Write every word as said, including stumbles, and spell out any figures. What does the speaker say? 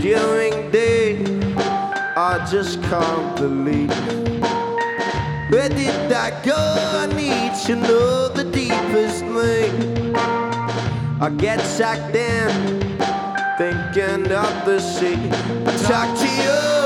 during day. I just can't believe. Where did I go? I need to know the deepest me. I get sucked in, thinking of the sea. I talk to you.